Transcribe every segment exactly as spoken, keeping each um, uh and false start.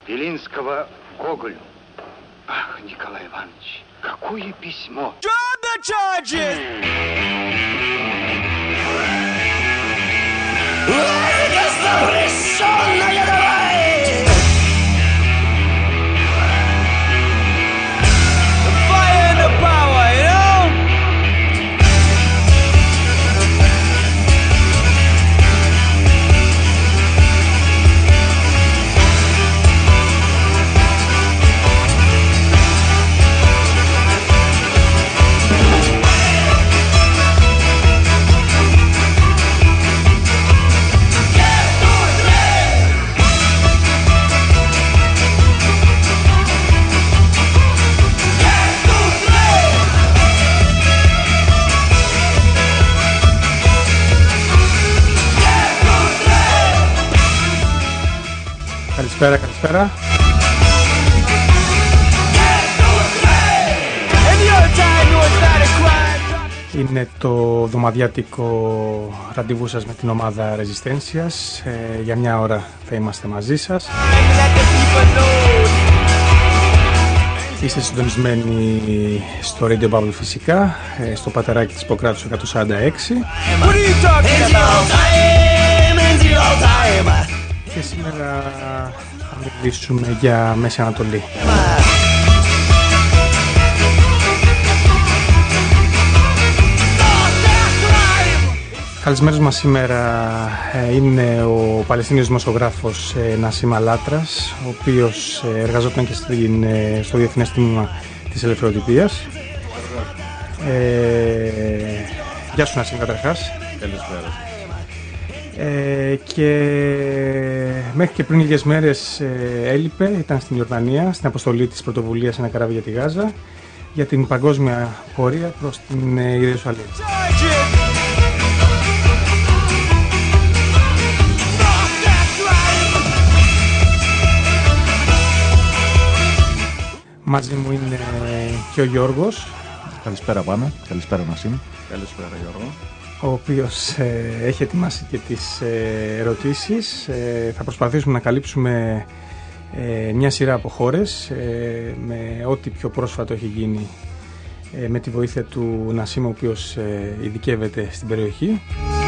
Белинского Гоголю. Ах, Николай Иванович, какое письмо! Drop the charges! The fire and the power, you know? Καλησπέρα, καλησπέρα. Είναι το δωμαδιάτικο ραντεβού σας με την ομάδα Ρεζιστένσιας. Ε, για μια ώρα θα είμαστε μαζί σας. Είστε συντονισμένοι στο Radio Bubble φυσικά, ε, στο πατεράκι της Ποκράτους εκατόν σαράντα έξι. Και σήμερα θα μιλήσουμε για Μέση Ανατολή. Καλησμένος μας σήμερα είναι ο Παλαιστίνιος δημοσιογράφος Νασίμ Αλάτρας, ο οποίος εργαζόταν και στην, στο Διεθνές Τμήμα της Ελευθεροτυπίας. Ε, γεια σου Νασίμ καταρχάς. Καλησπέρα. Ε, και μέχρι και πριν λίγες μέρες ε, έλειπε, ήταν στην Ιορδανία, στην αποστολή της πρωτοβουλίας Ένα καράβι για τη Γάζα, για την παγκόσμια πορεία προς την ε, Ιερουσαλήμ. Μαζί μου είναι και ο Γιώργος. Καλησπέρα πάνω, καλησπέρα Νασίμ. Καλησπέρα Γιώργο. Ο οποίος ε, έχει ετοιμάσει και τις ε, ερωτήσεις. Ε, θα προσπαθήσουμε να καλύψουμε ε, μια σειρά από χώρες ε, με ό,τι πιο πρόσφατο έχει γίνει ε, με τη βοήθεια του Νασίμ, ο οποίος ε, ειδικεύεται στην περιοχή.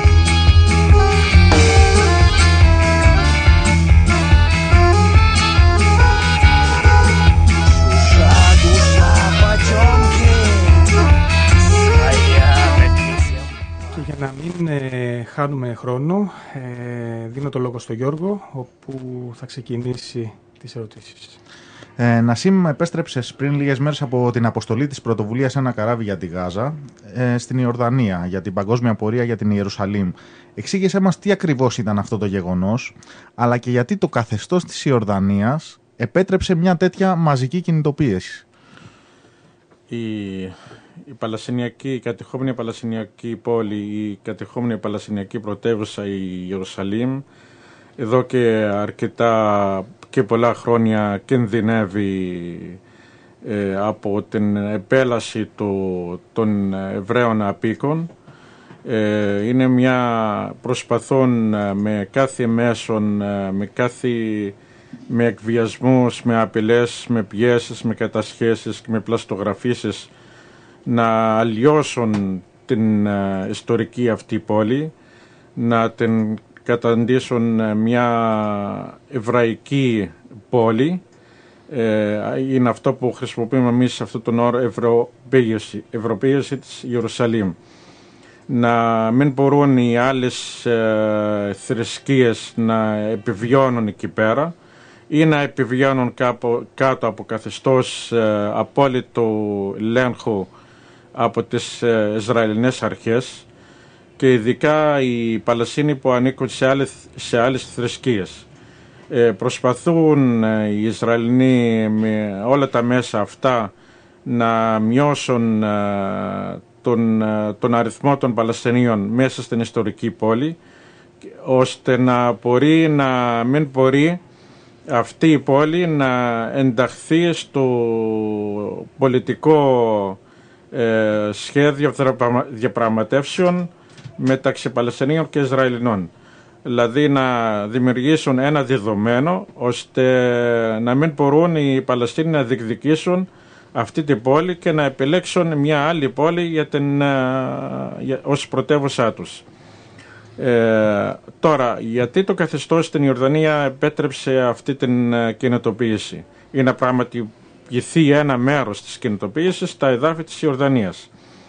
Για να μην ε, χάνουμε χρόνο, ε, δίνω το λόγο στον Γιώργο, όπου θα ξεκινήσει τις ερωτήσεις. Ε, Νασίμ, επέστρεψες πριν λίγες μέρες από την αποστολή της πρωτοβουλίας Ένα καράβι για τη Γάζα ε, στην Ιορδανία για την παγκόσμια πορεία για την Ιερουσαλήμ. Εξήγησέ μας τι ακριβώς ήταν αυτό το γεγονός, αλλά και γιατί το καθεστώς της Ιορδανίας επέτρεψε μια τέτοια μαζική κινητοποίηση. Η, η Παλαιστινιακή, η κατεχόμενη Παλαιστινιακή πόλη, η κατεχόμενη Παλαιστινιακή πρωτεύουσα, η Ιερουσαλήμ, εδώ και αρκετά και πολλά χρόνια κινδυνεύει ε, από την επέλαση του, των Εβραίων απίκων. Ε, είναι μια προσπαθούν με κάθε μέσον, με κάθε με εκβιασμούς, με απειλές, με πιέσεις, με κατασχέσεις και με πλαστογραφίσεις να αλλοιώσουν την uh, ιστορική αυτή πόλη, να την καταντήσουν μια εβραϊκή πόλη. Ε, είναι αυτό που χρησιμοποιούμε εμείς αυτόν τον όρο ευρωπαίωση, ευρωπαίωση της Ιερουσαλήμ. Να μην μπορούν οι άλλες ε, θρησκείες να επιβιώνουν εκεί πέρα ή να επιβιώνουν κάπου, κάτω από καθεστώς ε, απόλυτου ελέγχου από τις ε, Ισραηλινές αρχές, και ειδικά οι Παλαιστίνοι που ανήκουν σε άλλες, σε άλλες θρησκείες. Ε, προσπαθούν ε, οι Ισραηλινοί με όλα τα μέσα αυτά να μειώσουν ε, τον, ε, τον αριθμό των Παλαιστινίων μέσα στην ιστορική πόλη, ώστε να μπορεί να μην μπορεί αυτή η πόλη να ενταχθεί στο πολιτικό ε, σχέδιο διαπραγματεύσεων μεταξύ Παλαιστινίων και Ισραηλινών. δηλαδή να δημιουργήσουν ένα δεδομένο ώστε να μην μπορούν οι Παλαιστίνοι να διεκδικήσουν αυτή την πόλη και να επιλέξουν μια άλλη πόλη για την, για, ως πρωτεύουσά τους. Ε, τώρα, γιατί το καθεστώς στην Ιορδανία επέτρεψε αυτή την κινητοποίηση? Είναι να πραγματοποιηθεί ένα μέρος της κινητοποίησης στα εδάφη της Ιορδανίας.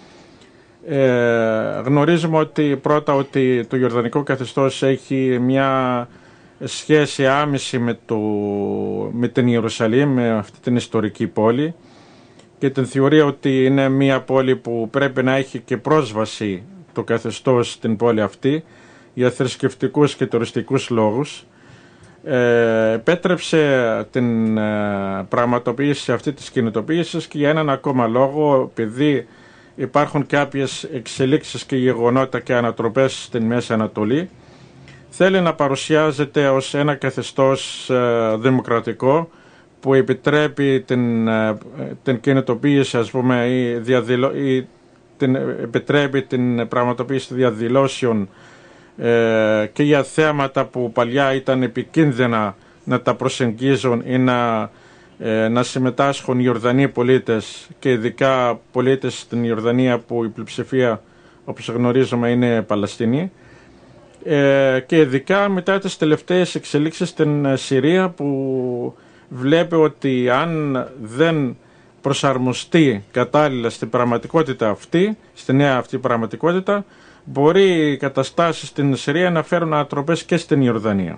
Ε, γνωρίζουμε ότι πρώτα ότι το Ιορδανικό καθεστώς έχει μια σχέση άμεση με, το, με την Ιερουσαλήμ, με αυτή την ιστορική πόλη, και την θεωρία ότι είναι μια πόλη που πρέπει να έχει και πρόσβαση το καθεστώς στην πόλη αυτή για θρησκευτικούς και τουριστικούς λόγους. Ε, επέτρεψε την ε, πραγματοποίηση αυτή της κινητοποίησης και για έναν ακόμα λόγο, επειδή υπάρχουν κάποιες εξελίξεις και γεγονότα και ανατροπές στην Μέση Ανατολή, θέλει να παρουσιάζεται ως ένα καθεστώς ε, δημοκρατικό που επιτρέπει την, ε, την κινητοποίηση, ας πούμε, ή, διαδηλω, ή την, επιτρέπει την πραγματοποίηση διαδηλώσεων ε, και για θέματα που παλιά ήταν επικίνδυνα να τα προσεγγίζουν ή να Ε, να συμμετάσχουν οι Ιορδανοί πολίτες, και ειδικά πολίτες στην Ιορδανία που η πλειοψηφία, όπως γνωρίζουμε, είναι Παλαιστίνοι, ε, και ειδικά μετά τις τελευταίες εξελίξεις στην Συρία, που βλέπει ότι αν δεν προσαρμοστεί κατάλληλα στην πραγματικότητα αυτή, στη νέα αυτή πραγματικότητα, μπορεί οι καταστάσεις στην Συρία να φέρουν ανατροπές και στην Ιορδανία.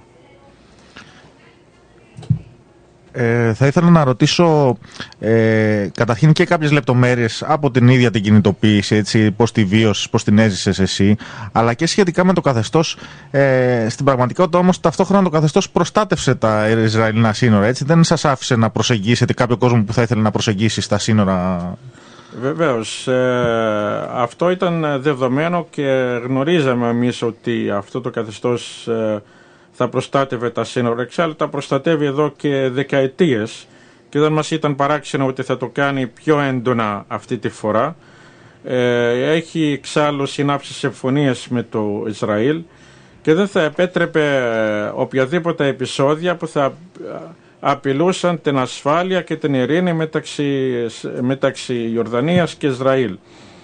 Ε, θα ήθελα να ρωτήσω ε, καταρχήν και κάποιες λεπτομέρειες από την ίδια την κινητοποίηση, έτσι, πώς τη βίωσες, πώς την έζησες εσύ, αλλά και σχετικά με το καθεστώς. Ε, στην πραγματικότητα όμως ταυτόχρονα το καθεστώς προστάτευσε τα Ισραηλινά σύνορα, έτσι, δεν σας άφησε να προσεγγίσετε κάποιο κόσμο που θα ήθελε να προσεγγίσει στα σύνορα? Βεβαίως, ε, αυτό ήταν δεδομένο και γνωρίζαμε εμείς ότι αυτό το καθεστώς ε, θα προστάτευε τα σύνορα. Εξάλλου τα προστατεύει εδώ και δεκαετίες και δεν μας ήταν παράξενο ότι θα το κάνει πιο έντονα αυτή τη φορά. Ε, έχει εξάλλου συνάψει συμφωνίες με το Ισραήλ και δεν θα επέτρεπε οποιαδήποτε επεισόδια που θα απειλούσαν την ασφάλεια και την ειρήνη μεταξύ, μεταξύ Ιορδανίας και Ισραήλ.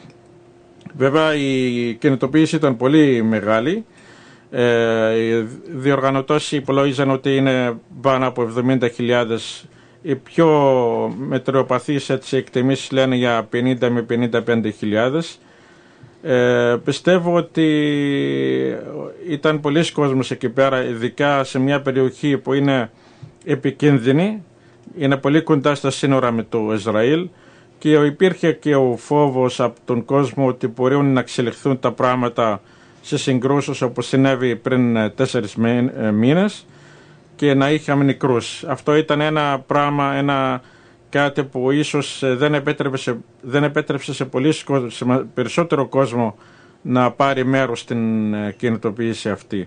Βέβαια η κινητοποίηση ήταν πολύ μεγάλη. Ε, οι διοργανωτές υπολόγιζαν ότι είναι πάνω από εβδομήντα χιλιάδες. Οι πιο μετριοπαθείς έτσι εκτιμήσεις λένε για πενήντα με πενήντα πέντε χιλιάδες. Ε, πιστεύω ότι ήταν πολλοί κόσμος εκεί πέρα, ειδικά σε μια περιοχή που είναι επικίνδυνη, είναι πολύ κοντά στα σύνορα με το Ισραήλ, και υπήρχε και ο φόβος από τον κόσμο ότι μπορούν να εξελιχθούν τα πράγματα σε συγκρούσεις όπως συνέβη πριν τέσσερις μήνες και να είχαμε νεκρούς. Αυτό ήταν ένα πράγμα, ένα κάτι που ίσως δεν επέτρεψε, δεν επέτρεψε σε, πολύ, σε περισσότερο κόσμο να πάρει μέρος στην κινητοποίηση αυτή.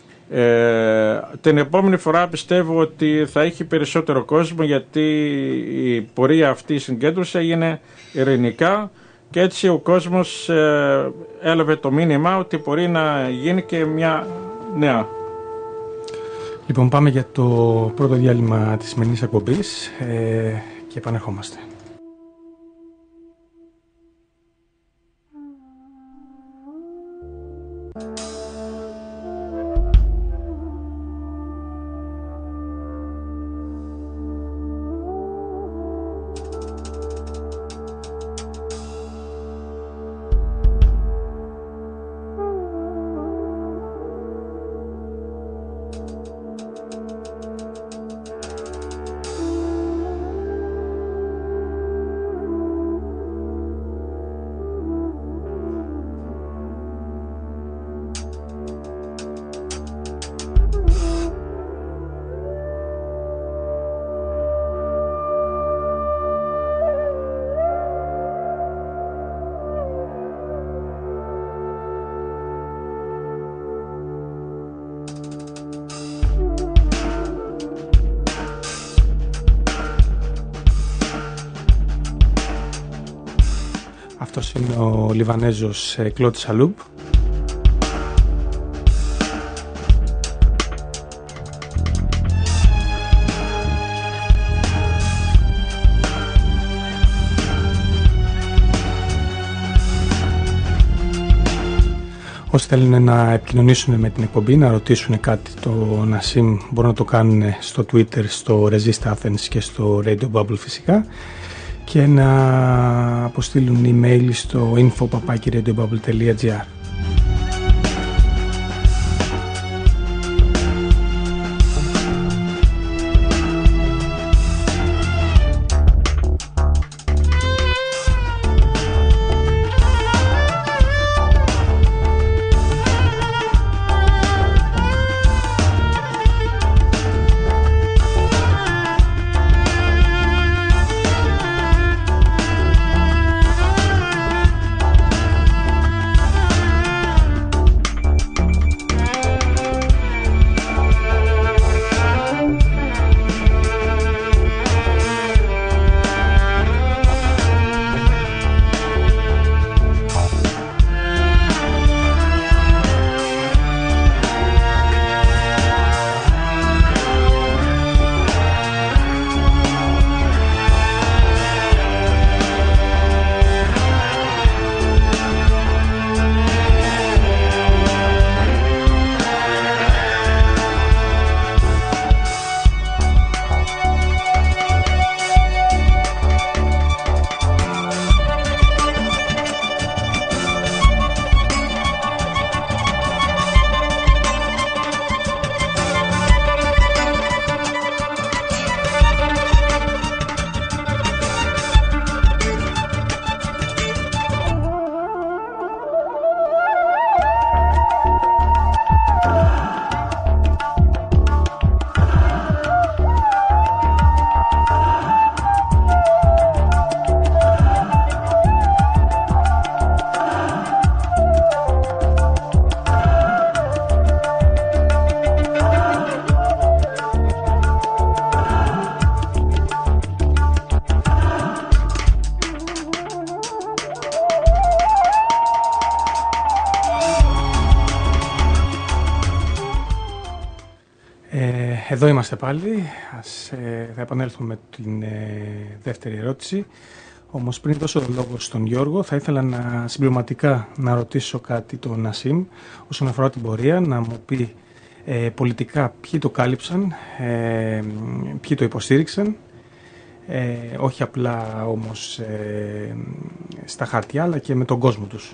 Ε, την επόμενη φορά πιστεύω ότι θα έχει περισσότερο κόσμο, γιατί η πορεία αυτή η συγκέντρωση έγινε ειρηνικά και έτσι ο κόσμος ε, έλαβε το μήνυμα ότι μπορεί να γίνει και μια νέα. Λοιπόν, πάμε για το πρώτο διάλειμμα της σημερινής εκπομπής ε, και επανερχόμαστε. Αυτός είναι ο Λιβανέζος Κλοντ Σαλούπ. Όσοι θέλουν να επικοινωνήσουν με την εκπομπή, να ρωτήσουν κάτι το Νασίμ, μπορούν να το κάνουν στο Twitter, στο Resist Athens και στο Radio Bubble φυσικά, και να αποστείλουν email στο info παπάκι radiobubble τελεία gr. Εδώ είμαστε πάλι. Ας, ε, θα επανέλθουμε με την ε, δεύτερη ερώτηση. Όμως πριν δώσω τον λόγο στον Γιώργο, θα ήθελα να, συμπληρωματικά να ρωτήσω κάτι τον Νασίμ όσον αφορά την πορεία, να μου πει ε, πολιτικά ποιοι το κάλυψαν, ε, ποιοι το υποστήριξαν, ε, όχι απλά όμως ε, στα χαρτιά, αλλά και με τον κόσμο τους.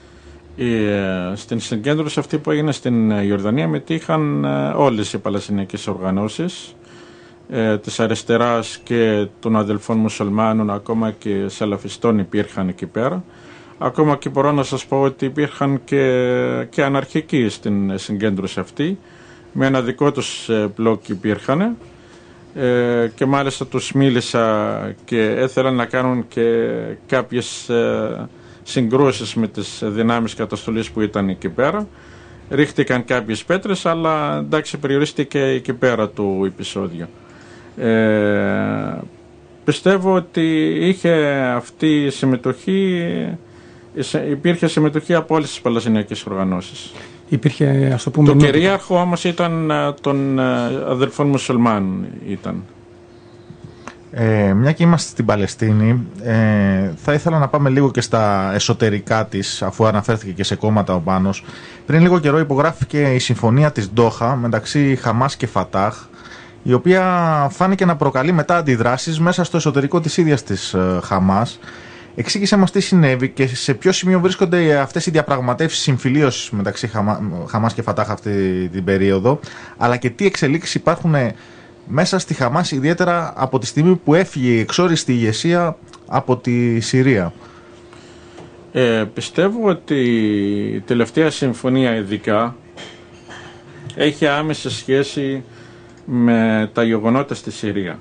Ε, στην συγκέντρωση αυτή που έγινε στην Ιορδανία μετήχαν ε, όλες οι παλαιστινιακές οργανώσεις ε, της αριστεράς και των αδελφών μουσουλμάνων, ακόμα και σαλαφιστών υπήρχαν εκεί πέρα. Ακόμα και μπορώ να σας πω ότι υπήρχαν και, και αναρχικοί στην συγκέντρωση αυτή, με ένα δικό τους μπλοκ υπήρχαν ε, και μάλιστα τους μίλησα και έθελαν να κάνουν και κάποιες ε, συγκρούσεις με τις δυνάμεις καταστολής που ήταν εκεί πέρα. Ρίχτηκαν κάποιες πέτρες, αλλά εντάξει, περιορίστηκε εκεί πέρα το επεισόδιο. Ε, πιστεύω ότι είχε αυτή η συμμετοχή, υπήρχε συμμετοχή από όλες τις παλαιστινιακές οργανώσεις. Υπήρχε, ας το πούμε, το κυρίαρχο όμως ήταν των αδελφών μουσουλμάνων ήταν. Ε, μια και είμαστε στην Παλαιστίνη, ε, θα ήθελα να πάμε λίγο και στα εσωτερικά της, αφού αναφέρθηκε και σε κόμματα ο Πάνος. Πριν λίγο καιρό υπογράφηκε η συμφωνία της Ντόχα μεταξύ Χαμάς και Φατάχ, η οποία φάνηκε να προκαλεί μετά αντιδράσεις μέσα στο εσωτερικό της ίδιας της ε, Χαμάς. Εξήγησε μας τι συνέβη και σε ποιο σημείο βρίσκονται αυτές οι διαπραγματεύσεις συμφιλίωσης μεταξύ Χαμα, Χαμάς και Φατάχ αυτή την περίοδο, αλλά και τι εξελίξεις υπάρχουν μέσα στη Χαμάς, ιδιαίτερα από τη στιγμή που έφυγε η εξόριστη ηγεσία από τη Συρία. Ε, πιστεύω ότι η τελευταία συμφωνία ειδικά έχει άμεση σχέση με τα γεγονότα στη Συρία.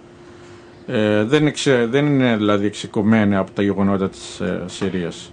Ε, δεν, εξε, δεν είναι δηλαδή εξοικειωμένη από τα γεγονότα της ε, Συρίας.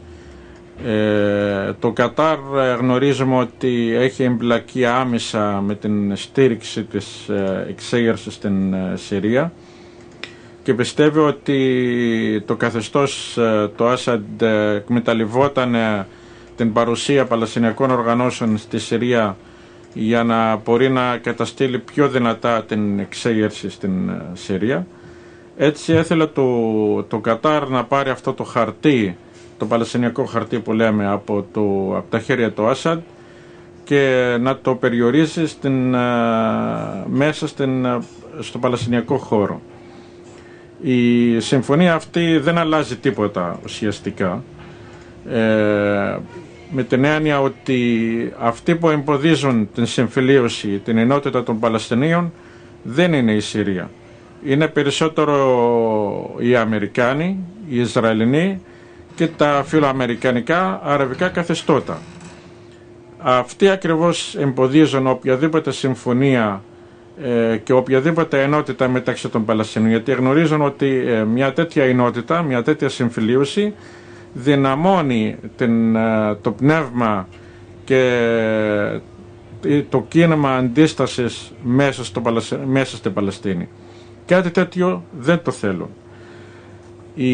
Ε, το Κατάρ ε, γνωρίζουμε ότι έχει εμπλακεί άμεσα με την στήριξη της ε, εξέγερσης στην ε, Συρία και πιστεύω ότι το καθεστώς ε, το Άσαντ ε, εκμεταλλευόταν ε, την παρουσία παλαιστινιακών οργανώσεων στη Συρία για να μπορεί να καταστήλει πιο δυνατά την εξέγερση στην ε, Συρία. Έτσι έθελε το, το Κατάρ να πάρει αυτό το χαρτί το Παλαιστινιακό χαρτί που λέμε από, το, από τα χέρια του Άσαντ και να το περιορίσει στην, μέσα στην, στο Παλαιστινιακό χώρο. Η συμφωνία αυτή δεν αλλάζει τίποτα ουσιαστικά, ε, με την έννοια ότι αυτοί που εμποδίζουν την συμφιλίωση, την ενότητα των Παλαιστινίων δεν είναι η Συρία. Είναι περισσότερο οι Αμερικάνοι, οι Ισραηλινοί και τα φιλοαμερικανικά αραβικά καθεστώτα. Αυτοί ακριβώς εμποδίζουν οποιαδήποτε συμφωνία ε, και οποιαδήποτε ενότητα μεταξύ των Παλαιστινίων, γιατί γνωρίζουν ότι ε, μια τέτοια ενότητα, μια τέτοια συμφιλίωση δυναμώνει την, ε, το πνεύμα και ε, το κίνημα αντίστασης μέσα, στο, μέσα στην Παλαιστίνη. Κάτι τέτοιο δεν το θέλουν. Η,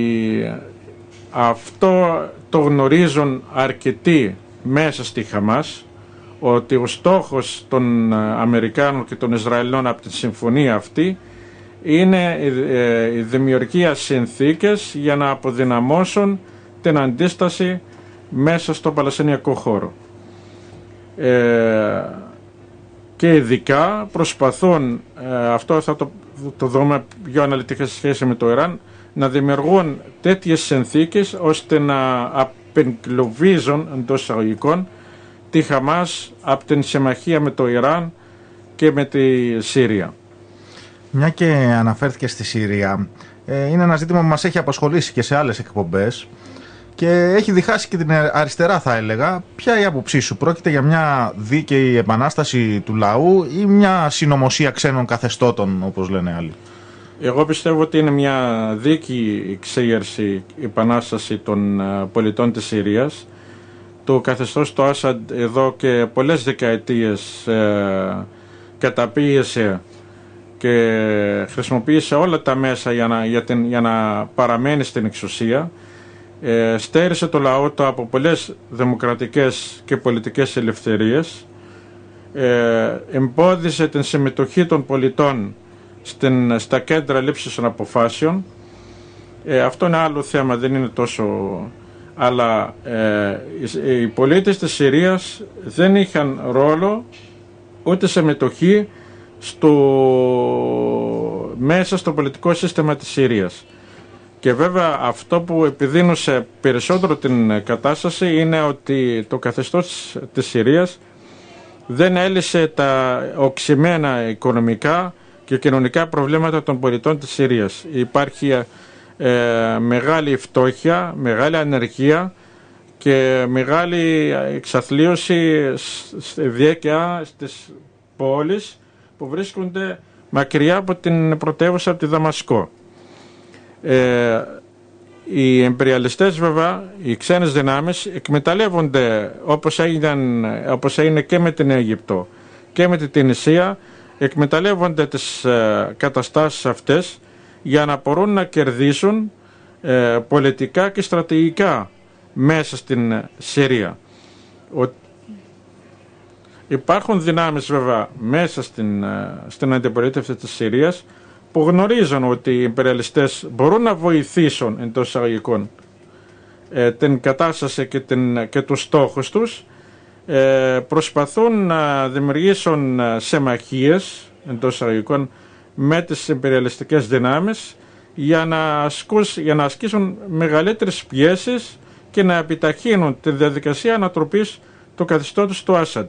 αυτό το γνωρίζουν αρκετοί μέσα στη Χαμάς, ότι ο στόχος των Αμερικάνων και των Ισραηλινών από τη συμφωνία αυτή είναι η δημιουργία συνθήκες για να αποδυναμώσουν την αντίσταση μέσα στο Παλαιστινιακό χώρο. Ε, και ειδικά προσπαθούν, ε, αυτό θα το, το δούμε πιο αναλυτικά σε σχέση με το Ιράν, να δημιουργούν τέτοιες συνθήκες ώστε να απεγκλωβίζουν εντός εισαγωγικών τη Χαμάς από την συμμαχία με το Ιράν και με τη Σύρια. Μια και αναφέρθηκε στη Συρία, ε, είναι ένα ζήτημα που μας έχει απασχολήσει και σε άλλες εκπομπές και έχει διχάσει και την αριστερά, θα έλεγα. Ποια είναι η άποψή σου, πρόκειται για μια δίκαιη επανάσταση του λαού ή μια συνωμοσία ξένων καθεστώτων, όπως λένε άλλοι? Εγώ πιστεύω ότι είναι μια δίκαιη εξέγερση, επανάσταση των πολιτών της Συρίας. Το καθεστώς του Άσαντ εδώ και πολλές δεκαετίες ε, καταπίεσε και χρησιμοποίησε όλα τα μέσα για να, για την, για να παραμένει στην εξουσία. Ε, στέρισε το λαό του από πολλές δημοκρατικές και πολιτικές ελευθερίες. Ε, εμπόδισε την συμμετοχή των πολιτών στην, στα κέντρα λήψης των αποφάσεων. Ε, αυτό είναι άλλο θέμα, δεν είναι τόσο... Αλλά ε, οι πολίτες της Συρίας δεν είχαν ρόλο ούτε συμμετοχή στο, μέσα στο πολιτικό σύστημα της Συρίας. Και βέβαια αυτό που επιδίνωσε περισσότερο την κατάσταση είναι ότι το καθεστώς της Συρίας δεν έλυσε τα οξυμένα οικονομικά και κοινωνικά προβλήματα των πολιτών της Συρίας. Υπάρχει ε, μεγάλη φτώχεια, μεγάλη ανεργία και μεγάλη εξαθλίωση ιδιαίτερα στις πόλεις που βρίσκονται μακριά από την πρωτεύουσα, από τη Δαμασκό. Ε, οι εμπειριαλιστές βέβαια, οι ξένες δυνάμεις εκμεταλλεύονται, όπως, έγιναν, όπως έγινε και με την Αίγυπτο και με την Τινησία, εκμεταλλεύονται τις ε, καταστάσεις αυτές για να μπορούν να κερδίσουν ε, πολιτικά και στρατηγικά μέσα στην Συρία. Ο, υπάρχουν δυνάμεις βέβαια μέσα στην, στην αντιπολίτευση της Συρίας που γνωρίζουν ότι οι ιμπεριαλιστές μπορούν να βοηθήσουν εντός εισαγωγικών ε, την κατάσταση και, την, και τους στόχους τους. Ε, προσπαθούν να δημιουργήσουν συμμαχίες εντός εισαγωγικών με τις ιμπεριαλιστικές δυνάμεις για να, ασκούς, για να ασκήσουν μεγαλύτερες πιέσεις και να επιταχύνουν τη διαδικασία ανατροπής του καθεστώτος του Άσαντ.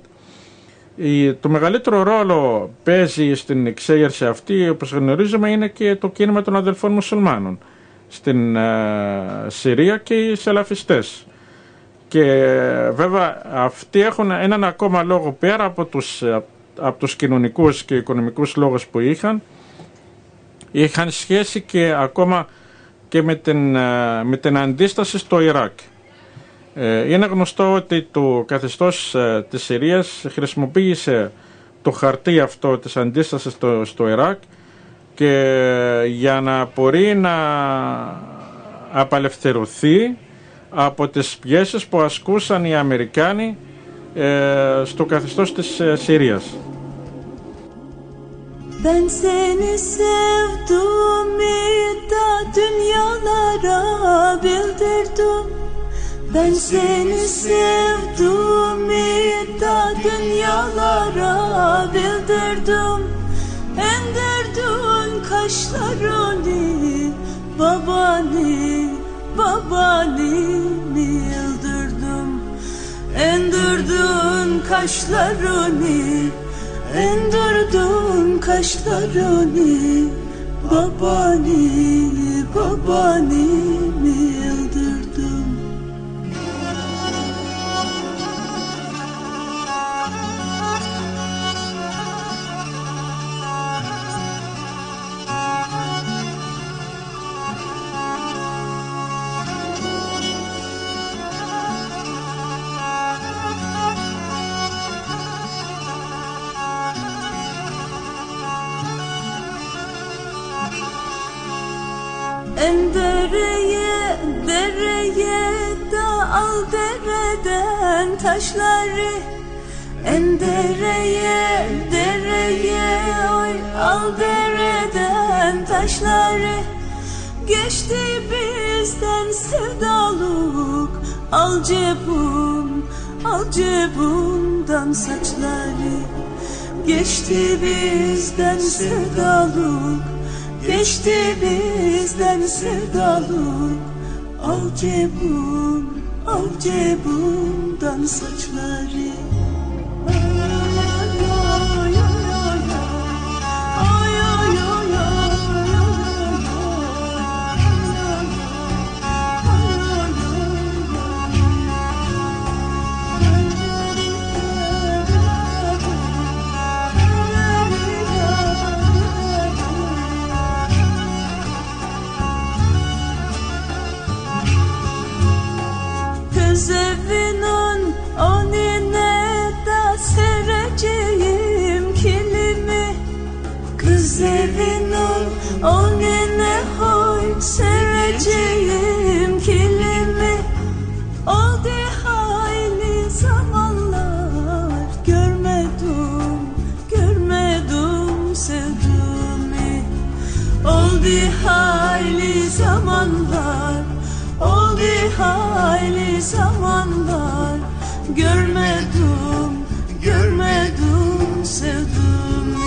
Το μεγαλύτερο ρόλο παίζει στην εξέγερση αυτή, όπως γνωρίζουμε, είναι και το κίνημα των αδελφών μουσουλμάνων στην uh, Συρία και οι σαλαφιστές. Και βέβαια αυτοί έχουν έναν ακόμα λόγο πέρα από τους, από τους κοινωνικούς και οικονομικούς λόγους που είχαν. Είχαν σχέση και ακόμα και με την, uh, με την αντίσταση στο Ιράκ. Είναι γνωστό ότι το καθεστώς της Συρίας χρησιμοποίησε το χαρτί αυτό της αντίστασης στο, στο Ιράκ και για να μπορεί να απελευθερωθεί από τις πιέσεις που ασκούσαν οι Αμερικάνοι ε, στο καθεστώς της ε, Συρίας. Ben seni sevdim, da dünyalara bildirdim. Ben seni sevdiğimi da dünyalara bildirdim. Endirdin kaşlarını, babani, babani bildirdim. Endirdin kaşlarını, endirdin kaşlarını, babani, babani bildirdim. En dereye, dereye da al dereden taşları. En dereye, dereye oy al dereden taşları. Geçti bizden sevdalık, al cebum, al cebumdan saçları. Geçti bizden sevdalık, geçti bizden sevdalık. Al cebum, al cebumdan saçları. Evinin önüne da sereceğim kilimi. Kız evinin önüne hoy sereceğim kilimi. Oldu hayli zamanlar görmedim, görmedim sevdiğimi. Oldu hayli zamanlar, oldu hayli zamanlar görmedim, görmedim sevdiğimi.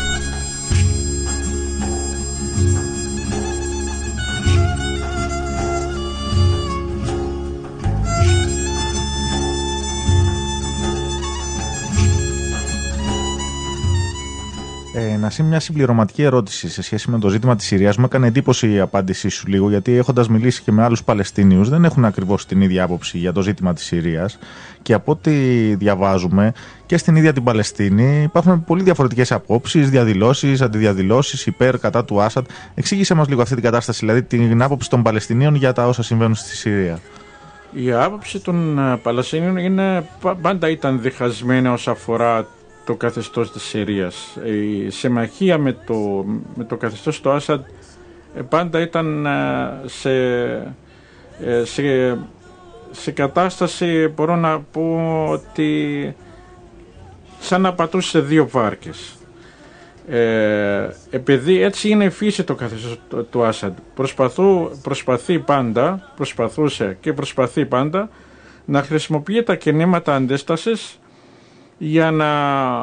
Ε, Νασίμ, μια συμπληρωματική ερώτηση σε σχέση με το ζήτημα της Συρίας. Μου έκανε εντύπωση η απάντησή σου λίγο, γιατί έχοντας μιλήσει και με άλλους Παλαιστίνιους, δεν έχουν ακριβώς την ίδια άποψη για το ζήτημα της Συρίας. Και από ό,τι διαβάζουμε και στην ίδια την Παλαιστίνη υπάρχουν πολύ διαφορετικές απόψεις, διαδηλώσεις, αντιδιαδηλώσεις, υπέρ, κατά του Άσαντ. Εξήγησε μας λίγο αυτή την κατάσταση, δηλαδή την άποψη των Παλαιστινίων για τα όσα συμβαίνουν στη Συρία. Η άποψη των Παλαιστινίων είναι, πάντα ήταν διχασμένη όσον αφορά το καθεστώς της Συρίας. Η συμμαχία με το, με το καθεστώς του Άσαντ πάντα ήταν σε, σε, σε κατάσταση, μπορώ να πω ότι σαν να πατούσε σε δύο βάρκες. Ε, επειδή έτσι είναι η φύση το καθεστώς του, του Άσαντ. Προσπαθού, προσπαθεί πάντα, προσπαθούσε και προσπαθεί πάντα να χρησιμοποιεί τα κινήματα αντίστασης για να,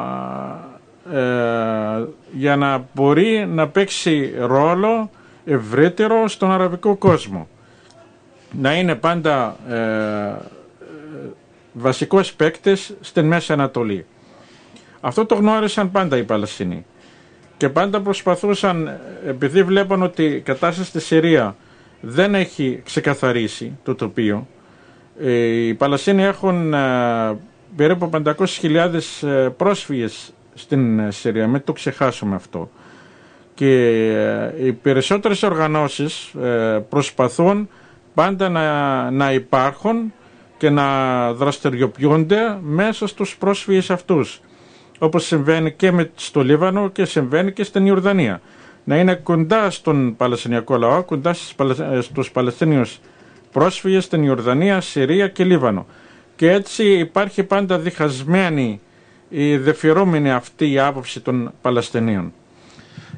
ε, για να μπορεί να παίξει ρόλο ευρύτερο στον αραβικό κόσμο. Να είναι πάντα ε, βασικός παίκτης στην Μέση Ανατολή. Αυτό το γνώρισαν πάντα οι Παλαιστίνοι. Και πάντα προσπαθούσαν, επειδή βλέπουν ότι η κατάσταση στη Συρία δεν έχει ξεκαθαρίσει το τοπίο, οι Παλαιστίνοι έχουν περίπου πεντακόσιες χιλιάδες πρόσφυγες στην Συρία, μην το ξεχάσουμε αυτό. Και οι περισσότερες οργανώσεις προσπαθούν πάντα να, να υπάρχουν και να δραστηριοποιούνται μέσα στους πρόσφυγες αυτούς. Όπως συμβαίνει και με, στο Λίβανο και συμβαίνει και στην Ιορδανία. Να είναι κοντά στον Παλαιστινιακό λαό, κοντά στους Παλαιστίνιους πρόσφυγες στην Ιορδανία, Συρία και Λίβανο. Και έτσι υπάρχει πάντα διχασμένη η δεφιερόμενη αυτή η άποψη των Παλαιστινίων.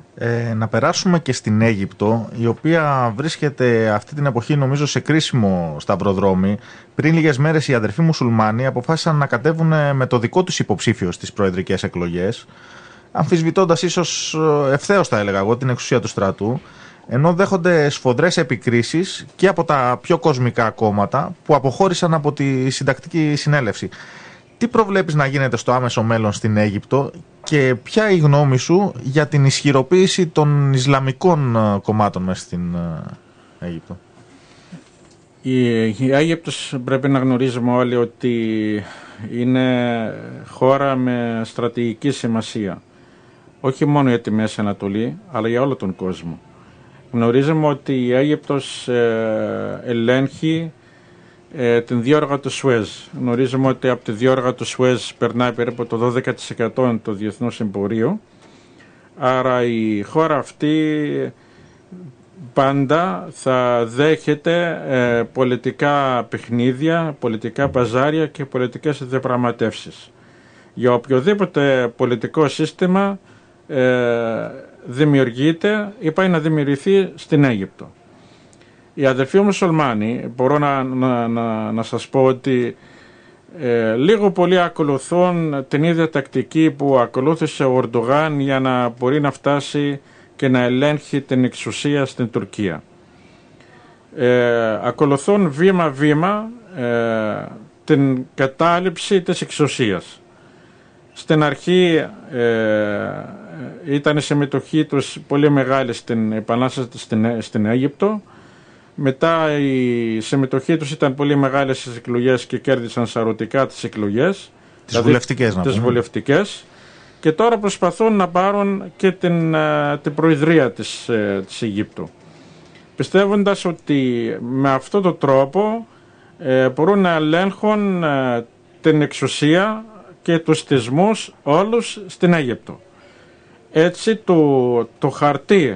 Ε, να περάσουμε και στην Αίγυπτο, η οποία βρίσκεται αυτή την εποχή νομίζω σε κρίσιμο σταυροδρόμι. Πριν λίγες μέρες οι αδερφοί μουσουλμάνοι αποφάσισαν να κατέβουν με το δικό τους υποψήφιο στις προεδρικές εκλογές, αμφισβητώντας ίσως ευθέως θα έλεγα εγώ την εξουσία του στρατού, ενώ δέχονται σφοδρές επικρίσεις και από τα πιο κοσμικά κόμματα που αποχώρησαν από τη συντακτική συνέλευση. Τι προβλέπεις να γίνεται στο άμεσο μέλλον στην Αίγυπτο και ποια η γνώμη σου για την ισχυροποίηση των Ισλαμικών κομμάτων μέσα στην Αίγυπτο? Η, η Αίγυπτος πρέπει να γνωρίζουμε όλοι ότι είναι χώρα με στρατηγική σημασία. Όχι μόνο για τη Μέση Ανατολή, αλλά για όλο τον κόσμο. Γνωρίζουμε ότι η Αίγυπτος ε, ελέγχει ε, την διόργα του Σουέζ. Γνωρίζουμε ότι από τη διόργα του Σουέζ περνάει περίπου το δώδεκα τοις εκατό του διεθνούς εμπορίου. Άρα η χώρα αυτή πάντα θα δέχεται ε, πολιτικά παιχνίδια, πολιτικά παζάρια και πολιτικές διαπραγματεύσεις. Για οποιοδήποτε πολιτικό σύστημα ε, δημιουργείται ή πάει να δημιουργηθεί στην Αίγυπτο. Οι αδελφοί μουσουλμάνοι, μπορώ να, να, να, να σας πω ότι ε, λίγο πολύ ακολουθούν την ίδια τακτική που ακολούθησε ο Ορντογάν για να μπορεί να φτάσει και να ελέγχει την εξουσία στην Τουρκία. Ε, ακολουθούν βήμα-βήμα ε, την κατάληψη της εξουσίας. Στην αρχή ε, ήταν η συμμετοχή τους πολύ μεγάλη στην επανάσταση στην, στην Αίγυπτο. Μετά η συμμετοχή τους ήταν πολύ μεγάλη στις εκλογές και κέρδισαν σαρωτικά τις εκλογές. Τις δηλαδή, βουλευτικές να τις πούμε. βουλευτικές. Και τώρα προσπαθούν να πάρουν και την, την προεδρία της, της Αιγύπτου. Πιστεύοντας ότι με αυτόν τον τρόπο ε, μπορούν να ελέγχουν ε, την εξουσία και τους θεσμούς όλους στην Αίγυπτο. Έτσι το, το χαρτί,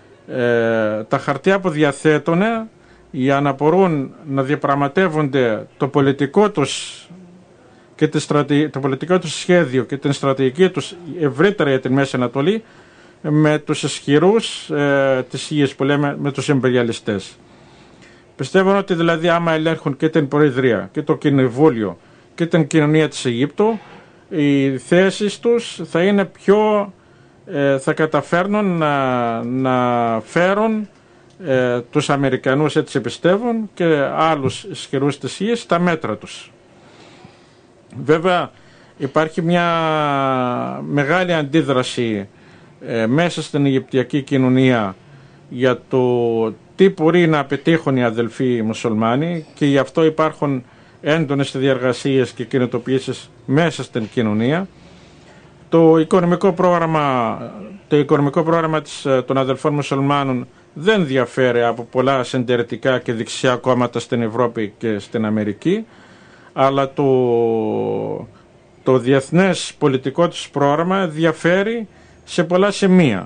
ε, τα χαρτιά που διαθέτουν για να μπορούν να διαπραγματεύονται το πολιτικό τους και τη στρατη... το πολιτικό τους σχέδιο και την στρατηγική τους ευρύτερα για την Μέση Ανατολή με τους ισχυρούς ε, της υγείας που λέμε, με τους εμπεριαλιστές. Πιστεύω ότι δηλαδή άμα ελέγχουν και την Προεδρία και το Κοινοβούλιο και την κοινωνία της Αιγύπτου, οι θέσεις τους θα είναι πιο, ε, θα καταφέρνουν να, να φέρουν ε, τους Αμερικανούς, έτσι πιστεύουν, και άλλους ισχυρούς της υγείας στα μέτρα τους. Βέβαια υπάρχει μια μεγάλη αντίδραση ε, μέσα στην Αιγυπτιακή κοινωνία για το τι μπορεί να πετύχουν οι αδελφοί μουσουλμάνοι και γι' αυτό υπάρχουν έντονες διαργασίες και κινητοποιήσεις μέσα στην κοινωνία. Το οικονομικό πρόγραμμα, το οικονομικό πρόγραμμα της, των αδελφών μουσουλμάνων δεν διαφέρει από πολλά συντηρητικά και δεξιά κόμματα στην Ευρώπη και στην Αμερική, αλλά το, το διεθνές πολιτικό τους πρόγραμμα διαφέρει σε πολλά σημεία.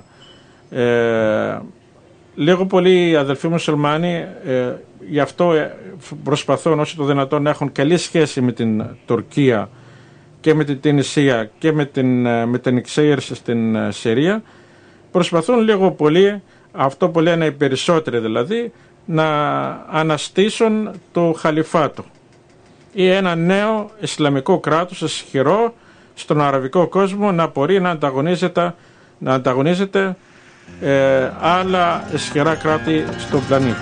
Ε, λίγο πολύ οι αδελφοί μουσουλμάνοι ε, γι' αυτό προσπαθούν όσο το δυνατόν να έχουν καλή σχέση με την Τουρκία και με την Τινησία και με την, με την εξέγερση στην Συρία. Προσπαθούν λίγο πολύ, αυτό που λένε οι περισσότεροι δηλαδή, να αναστήσουν το χαλιφάτο ή ένα νέο Ισλαμικό κράτος ισχυρό στον αραβικό κόσμο να μπορεί να ανταγωνίζεται, να ανταγωνίζεται ε, άλλα ισχυρά κράτη στον πλανήτη.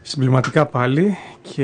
Συμπληρωματικά πάλι και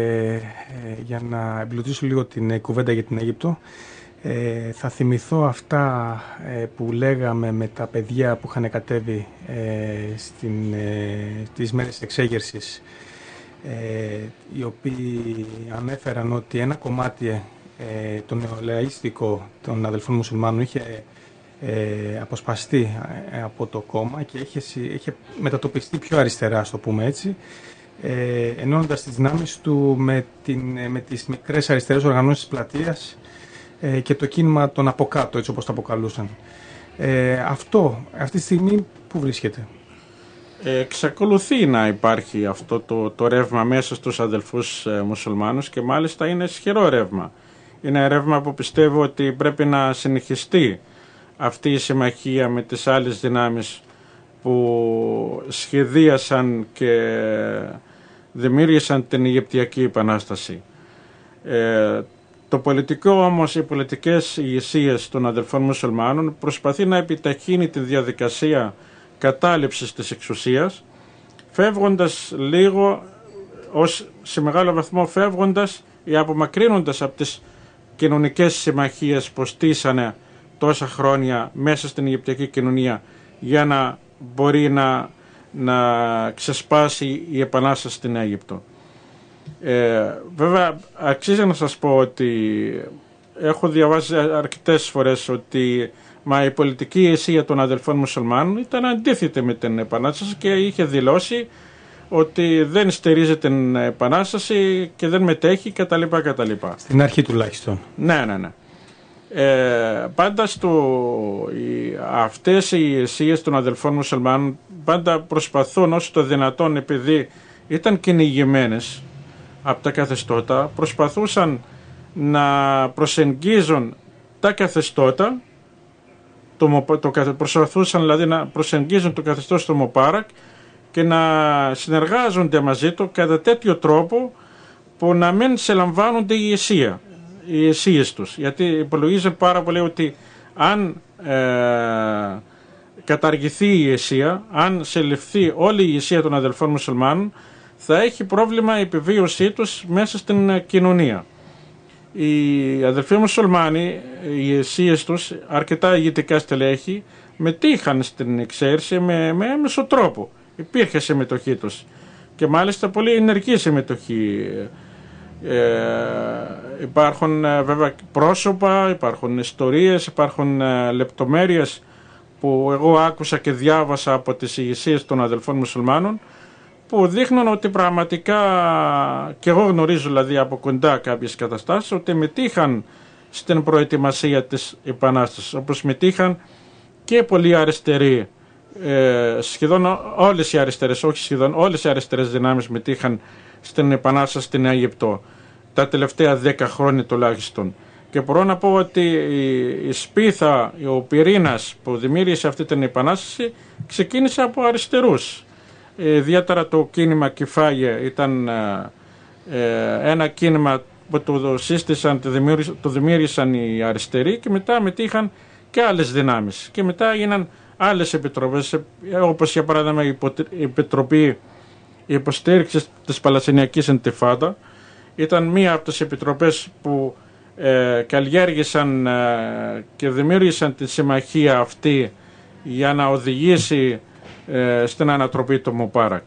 ε, για να εμπλουτίσω λίγο την ε, κουβέντα για την Αίγυπτο, ε, θα θυμηθώ αυτά ε, που λέγαμε με τα παιδιά που είχαν κατέβει ε, στην, ε, τις μέρες της εξέγερσης, ε, οι οποίοι ανέφεραν ότι ένα κομμάτι ε, το νεολαίστικο των αδελφών μουσουλμάνων είχε ε, αποσπαστεί ε, από το κόμμα και είχε, είχε μετατοπιστεί πιο αριστερά, ας το πούμε έτσι, ε, ενώνοντας τις δυνάμεις του με, την, με τις μικρές αριστερές οργανώσεις της πλατείας ε, και το κίνημα των από κάτω, έτσι όπως το αποκαλούσαν. Ε, αυτό, αυτή τη στιγμή πού βρίσκεται? Ε, εξακολουθεί να υπάρχει αυτό το, το ρεύμα μέσα στους αδελφούς ε, μουσουλμάνους και μάλιστα είναι ισχυρό ρεύμα. Είναι ρεύμα που πιστεύω ότι πρέπει να συνεχιστεί αυτή η συμμαχία με τις άλλες δυνάμεις που σχεδίασαν και δημιούργησαν την Αιγυπτιακή Επανάσταση. Ε, το πολιτικό όμως, οι πολιτικές ηγεσίες των αδελφών μουσουλμάνων προσπαθεί να επιταχύνει τη διαδικασία κατάληψης της εξουσίας, φεύγοντας λίγο, ως σε μεγάλο βαθμό φεύγοντας ή απομακρύνοντας από τις κοινωνικές συμμαχίες που στήσανε τόσα χρόνια μέσα στην Αιγυπτιακή κοινωνία για να μπορεί να, να ξεσπάσει η επανάσταση στην Αίγυπτο. Ε, βέβαια αξίζει να σας πω ότι έχω διαβάσει αρκετές φορές ότι μα η πολιτική ηγεσία των αδελφών μουσουλμάνων ήταν αντίθετη με την επανάσταση και είχε δηλώσει ότι δεν στηρίζει την επανάσταση και δεν μετέχει κτλ. κτλ. Στην αρχή τουλάχιστον. Ναι, ναι, ναι. Ε, πάντα στο, οι, αυτές οι ηγεσίες των αδελφών μουσουλμάνων πάντα προσπαθούν όσο το δυνατόν, επειδή ήταν κυνηγημένες από τα καθεστώτα, προσπαθούσαν να προσεγγίζουν τα καθεστώτα, το, το, προσπαθούσαν δηλαδή να προσεγγίζουν το καθεστώς του Μουπάρακ και να συνεργάζονται μαζί του κατά τέτοιο τρόπο που να μην σε λαμβάνονται η ηγεσία, οι ηγεσίες τους. Γιατί υπολογίζουν πάρα πολύ ότι αν ε, καταργηθεί η ηγεσία, αν συλληφθεί όλη η ηγεσία των αδελφών μουσουλμάνων, θα έχει πρόβλημα η επιβίωσή τους μέσα στην κοινωνία. Οι αδελφοί μουσουλμάνοι, οι ηγεσίες τους, αρκετά ηγετικά στελέχη, μετήχαν στην εξαίρεση με, με έμεσο τρόπο. Υπήρχε συμμετοχή τους και μάλιστα πολύ ενεργή συμμετοχή. Ε, υπάρχουν ε, βέβαια πρόσωπα, υπάρχουν ιστορίες, υπάρχουν ε, λεπτομέρειες που εγώ άκουσα και διάβασα από τις ηγεσίες των αδελφών μουσουλμάνων που δείχνουν ότι πραγματικά, και εγώ γνωρίζω δηλαδή από κοντά κάποιες καταστάσεις, ότι μετήχαν στην προετοιμασία της επανάστασης, όπως μετήχαν και πολλοί αριστεροί. Ε, σχεδόν όλες οι αριστερές, όχι σχεδόν όλες οι αριστερές δυνάμεις μετήχαν στην επανάσταση στην Αίγυπτο τα τελευταία δέκα χρόνια τουλάχιστον. Και μπορώ να πω ότι η, η σπίθα, ο πυρήνας που δημιούργησε αυτή την επανάσταση ξεκίνησε από αριστερούς. Ε, ιδιαίτερα το κίνημα Κιφάγε ήταν ε, ε, ένα κίνημα που το σύστησαν, το δημιούργησαν, το δημιούργησαν οι αριστεροί και μετά μετήχαν και άλλες δυνάμεις. Και μετά έγιναν άλλες επιτροπές, όπως για παράδειγμα η Επιτροπή Υποστήριξης της Παλαιστινιακής Εντιφάντα. Ήταν μία από τις επιτροπές που ε, καλλιέργησαν ε, και δημιούργησαν τη συμμαχία αυτή για να οδηγήσει ε, στην ανατροπή του Μουπάρακ.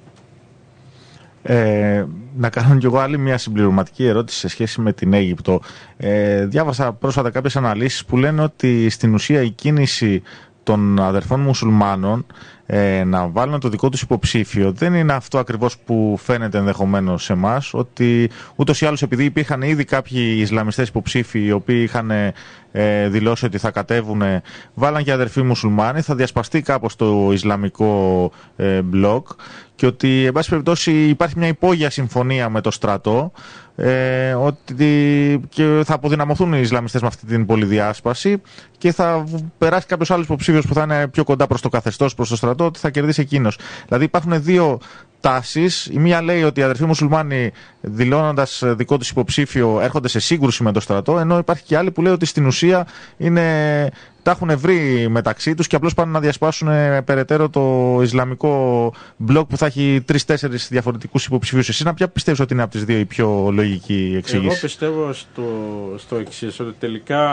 Ε, να κάνω κι εγώ άλλη μια συμπληρωματική ερώτηση σε σχέση με την Αίγυπτο. Ε, διάβασα πρόσφατα κάποιες αναλύσεις που λένε ότι στην ουσία η κίνηση των αδερφών μουσουλμάνων ε, να βάλουν το δικό τους υποψήφιο δεν είναι αυτό ακριβώς που φαίνεται ενδεχομένως σε εμάς, ότι ούτως ή άλλως επειδή υπήρχαν ήδη κάποιοι Ισλαμιστές υποψήφοι οι οποίοι είχαν ε, δηλώσει ότι θα κατέβουν, βάλαν και αδερφοί μουσουλμάνοι, θα διασπαστεί κάπως το Ισλαμικό ε, μπλοκ και ότι εν πάση περιπτώσει υπάρχει μια υπόγεια συμφωνία με το στρατό, ε, ότι και θα αποδυναμωθούν οι Ισλαμιστές με αυτή την πολυδιάσπαση και θα περάσει κάποιος άλλος υποψήφιος που θα είναι πιο κοντά προς το καθεστώς, προς το στρατό, ότι θα κερδίσει εκείνος. Δηλαδή υπάρχουν δύο τάσεις. Η μία λέει ότι οι αδερφοί μουσουλμάνοι, δηλώνοντας δικό τους υποψήφιο, έρχονται σε σύγκρουση με το στρατό, ενώ υπάρχει και άλλη που λέει ότι στην ουσία είναι, τα έχουν βρει μεταξύ τους και απλώς πάνε να διασπάσουν περαιτέρω το Ισλαμικό μπλοκ που θα έχει τρεις-τέσσερις διαφορετικούς υποψηφίους. Εσύ να ποια πιστεύεις ότι είναι από τις δύο η πιο λογική εξήγηση? Εγώ πιστεύω στο, στο εξής, ότι τελικά,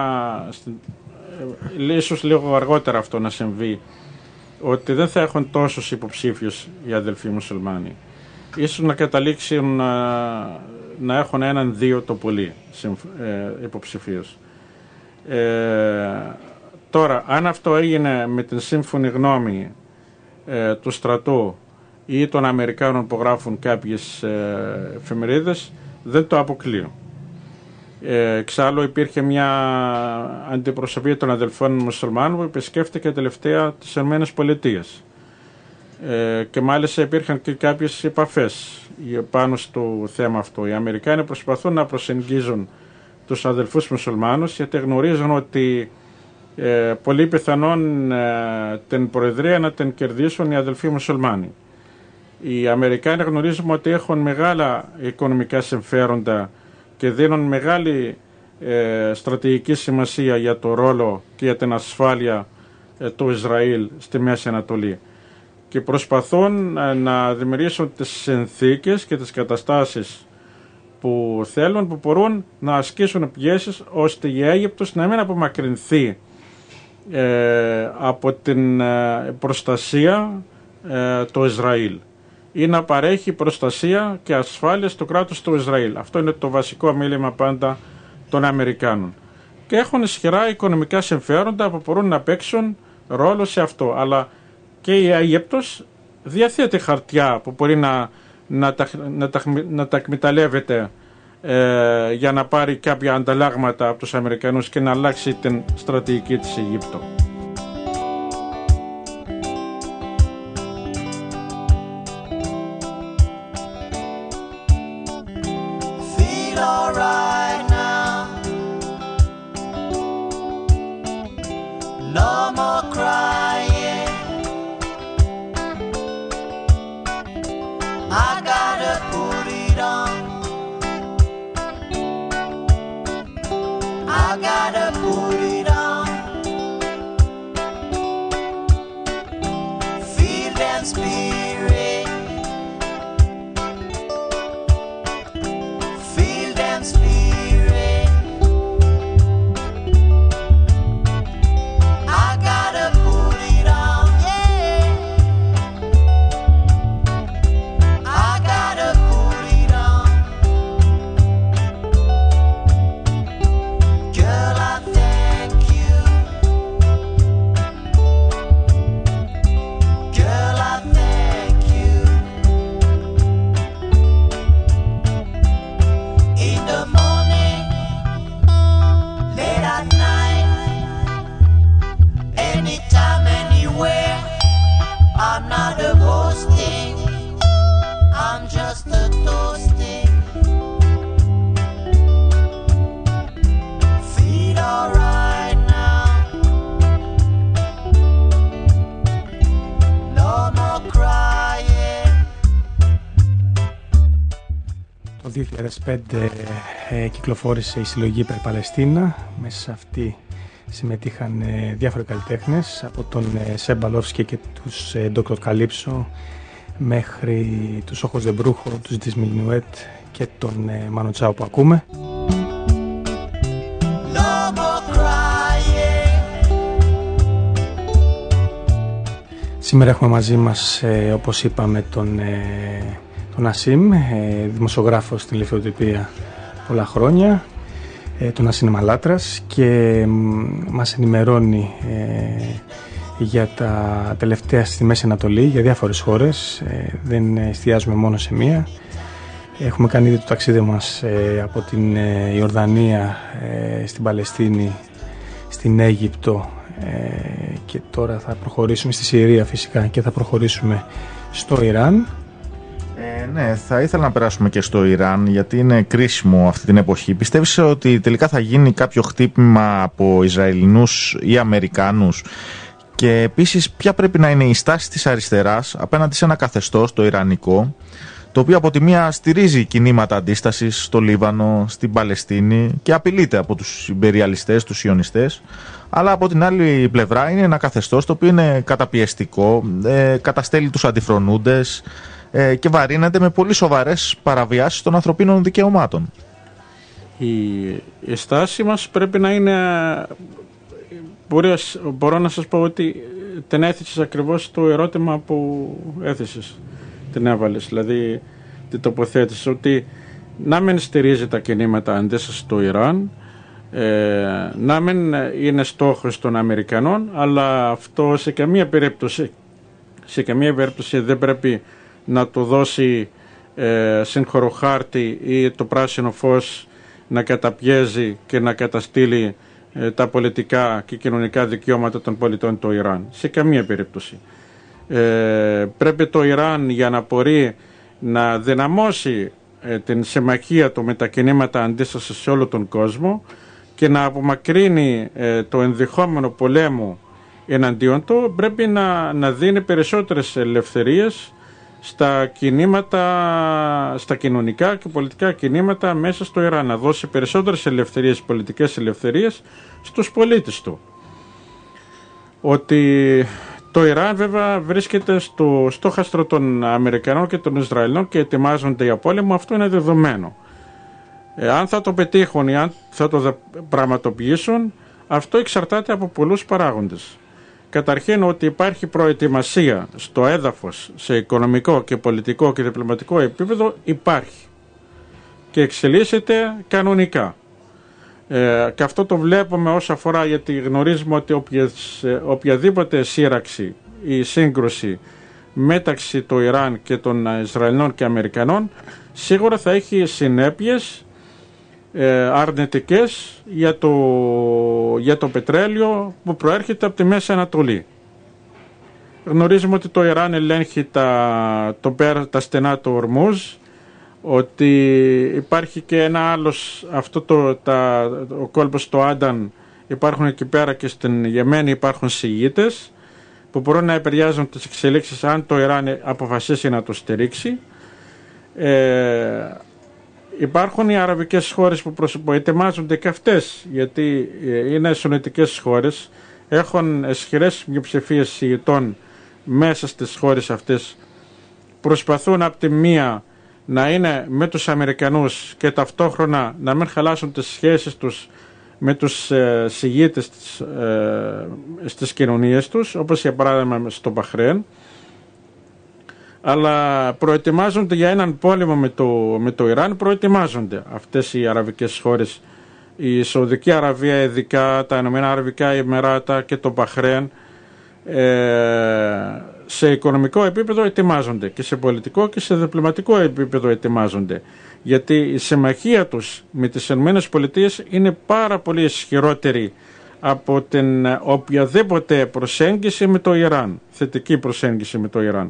ίσως λίγο αργότερα αυτό να συμβεί, ότι δεν θα έχουν τόσους υποψήφιους οι αδελφοί μουσουλμάνοι. Ίσως να καταλήξουν να, να έχουν έναν-δύο το πολύ ε, υποψηφίους. Ε, τώρα, αν αυτό έγινε με την σύμφωνη γνώμη ε, του στρατού ή των Αμερικάνων που γράφουν κάποιες ε, εφημερίδες, δεν το αποκλείω. Ε, εξάλλου υπήρχε μια αντιπροσωπεία των αδελφών μουσουλμάνων που επισκέφτηκε τελευταία τις Ηνωμένες Πολιτείες. Ε, και μάλιστα υπήρχαν και κάποιες επαφές πάνω στο θέμα αυτό. Οι Αμερικάνοι προσπαθούν να προσεγγίζουν τους αδελφούς μουσουλμάνους, γιατί γνωρίζουν ότι ε, πολύ πιθανόν ε, την προεδρία να την κερδίσουν οι αδελφοί μουσουλμάνοι. Οι Αμερικάνοι γνωρίζουμε ότι έχουν μεγάλα οικονομικά συμφέροντα και δίνουν μεγάλη ε, στρατηγική σημασία για το ρόλο και για την ασφάλεια ε, του Ισραήλ στη Μέση Ανατολή. Και προσπαθούν ε, να δημιουργήσουν τις συνθήκες και τις καταστάσεις που θέλουν, που μπορούν να ασκήσουν πιέσεις ώστε η Αίγυπτος να μην απομακρυνθεί ε, από την ε, προστασία ε, του Ισραήλ ή να παρέχει προστασία και ασφάλεια στο κράτος του Ισραήλ. Αυτό είναι το βασικό μέλημα πάντα των Αμερικάνων. Και έχουν ισχυρά οικονομικά συμφέροντα που μπορούν να παίξουν ρόλο σε αυτό. Αλλά και η Αίγυπτος διαθέτει χαρτιά που μπορεί να, να, τα, να, τα, να τα εκμεταλλεύεται ε, για να πάρει κάποια ανταλλάγματα από τους Αμερικανούς και να αλλάξει την στρατηγική της Αιγύπτου. Το δύο χιλιάδες πέντε ε, κυκλοφόρησε η συλλογή Υπερπαλαιστίνα. Μέσα σε αυτή συμμετείχαν ε, διάφοροι καλλιτέχνες, από τον ε, Σέμπα Λόφσκι και τους ε, Ντόκτορ Καλύψο μέχρι τους Όχος Δεμπρούχο, τους Δισμιλνιουέτ και τον ε, Μάνο Τσάο που ακούμε. Σήμερα έχουμε μαζί μας, ε, όπως είπαμε, τον, ε, τον Ασίμ, ε, δημοσιογράφος στην Λευκοτυπία πολλά χρόνια, ε, τον Ασίμ Μαλάτρας, και ε, μας ενημερώνει ε, για τα τελευταία στη Μέση Ανατολή, για διάφορες χώρες, ε, δεν εστιάζουμε μόνο σε μία. Έχουμε κάνει ήδη το ταξίδι μας ε, από την ε, Ιορδανία ε, στην Παλαιστίνη, στην Αίγυπτο, Ε, και τώρα θα προχωρήσουμε στη Συρία φυσικά και θα προχωρήσουμε στο Ιράν. Ε, ναι, θα ήθελα να περάσουμε και στο Ιράν, γιατί είναι κρίσιμο αυτή την εποχή. Πιστεύεις ότι τελικά θα γίνει κάποιο χτύπημα από Ισραηλινούς ή Αμερικάνους Και επίσης, ποια πρέπει να είναι η στάση της αριστεράς απέναντι σε ένα καθεστώς, το ιρανικό, το οποίο από τη μία στηρίζει κινήματα αντίστασης στο Λίβανο, στην Παλαιστίνη και απειλείται από τους ιμπεριαλιστές, τους σιωνιστές, αλλά από την άλλη πλευρά είναι ένα καθεστώς το οποίο είναι καταπιεστικό, ε, καταστέλει τους αντιφρονούντες ε, και βαρύνεται με πολύ σοβαρές παραβιάσεις των ανθρωπίνων δικαιωμάτων. Η, η στάση μας πρέπει να είναι... Μπορεί, μπορώ να σας πω ότι την έθεσες ακριβώς το ερώτημα που έθεσες, την έβαλες, δηλαδή την τοποθέτησες, ότι να μην στηρίζει τα κινήματα αντίστασης στο Ιράν, ε, να μην είναι στόχος των Αμερικανών, αλλά αυτό σε καμία περίπτωση, σε καμία περίπτωση δεν πρέπει να το δώσει ε, συγχωροχάρτη ή το πράσινο φως να καταπιέζει και να καταστήλει τα πολιτικά και κοινωνικά δικαιώματα των πολιτών του Ιράν. Σε καμία περίπτωση. Ε, πρέπει το Ιράν, για να μπορεί να δυναμώσει ε, την συμμαχία του με τα κινήματα αντίστασης σε όλο τον κόσμο και να απομακρύνει ε, το ενδεχόμενο πολέμου εναντίον του, πρέπει να, να δίνει περισσότερες ελευθερίες στα κινήματα, στα κοινωνικά και πολιτικά κινήματα μέσα στο Ιράν, να δώσει περισσότερες ελευθερίες, πολιτικές ελευθερίες στους πολίτες του. Ότι το Ιράν βέβαια βρίσκεται στο στόχαστρο των Αμερικανών και των Ισραηλινών και ετοιμάζονται για πόλεμο, αυτό είναι δεδομένο. Ε, αν θα το πετύχουν ή αν θα το πραγματοποιήσουν, αυτό εξαρτάται από πολλούς παράγοντες. Καταρχήν, ότι υπάρχει προετοιμασία στο έδαφος, σε οικονομικό και πολιτικό και διπλωματικό επίπεδο, υπάρχει και εξελίσσεται κανονικά. Ε, και αυτό το βλέπουμε όσο αφορά, γιατί γνωρίζουμε ότι οποιες, οποιαδήποτε σύραξη ή σύγκρουση μεταξύ του Ιράν και των Ισραηλινών και Αμερικανών σίγουρα θα έχει συνέπειες αρνητικές για το, για το πετρέλαιο που προέρχεται από τη Μέση Ανατολή. Γνωρίζουμε ότι το Ιράν ελέγχει τα, το, τα στενά του Ορμούζ, ότι υπάρχει και ένα άλλος, αυτό το, τα, ο κόλπος στο Άνταν, υπάρχουν εκεί πέρα και στην Γεμένη υπάρχουν Σιήτες που μπορούν να επηρεάζουν τις εξελίξεις αν το Ιράν αποφασίσει να το στηρίξει. Ε, Υπάρχουν οι αραβικές χώρες που προετοιμάζονται και αυτές, γιατί είναι σουννιτικές χώρες, έχουν ισχυρές μειοψηφίες σιητών μέσα στις χώρες αυτές. Προσπαθούν από τη μία να είναι με τους Αμερικανούς και ταυτόχρονα να μην χαλάσουν τις σχέσεις τους με τους ε, σιήτες στις, ε, στις κοινωνίες τους, όπως για παράδειγμα στο Μπαχρέν. Αλλά προετοιμάζονται για έναν πόλεμο με το, με το Ιράν, προετοιμάζονται αυτές οι αραβικές χώρες. Η Σαουδική Αραβία, ειδικά τα Ηνωμένα Αραβικά Εμιράτα και το Μπαχρέν, ε, σε οικονομικό επίπεδο ετοιμάζονται και σε πολιτικό και σε διπλωματικό επίπεδο ετοιμάζονται. Γιατί η συμμαχία τους με τις Ηνωμένες Πολιτείες είναι πάρα πολύ ισχυρότερη από την οποιαδήποτε προσέγγιση με το Ιράν, θετική προσέγγιση με το Ιράν.